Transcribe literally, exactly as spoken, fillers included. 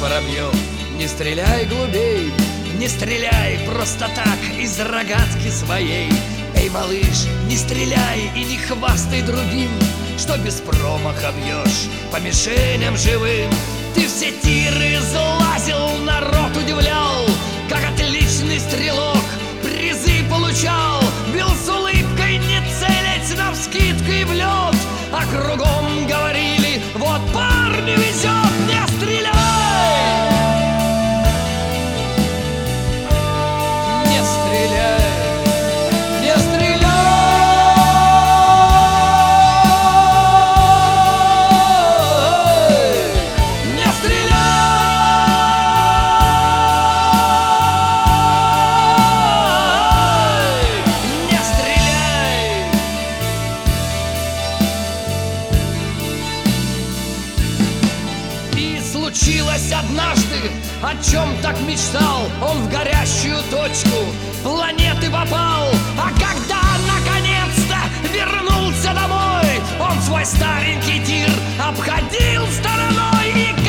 воробьев. Не стреляй глубей, не стреляй просто так из рогатки своей. Эй, малыш, не стреляй и не хвастай другим, что без промаха бьешь по мишеням живым. Ты все тиры залазил, народ удивлял, как отличный стрелок призы получал. Бил с улыбкой, не целясь навскидку и в лед, а кругом говорили: вот парню везет, не стреляй! Не стреляй! Не стреляй! Не стреляй! Не стреляй! И случилось однажды, о чем так мечтал. Он в горящую точку планеты попал. А когда наконец-то вернулся домой, он свой старенький тир обходил стороной. И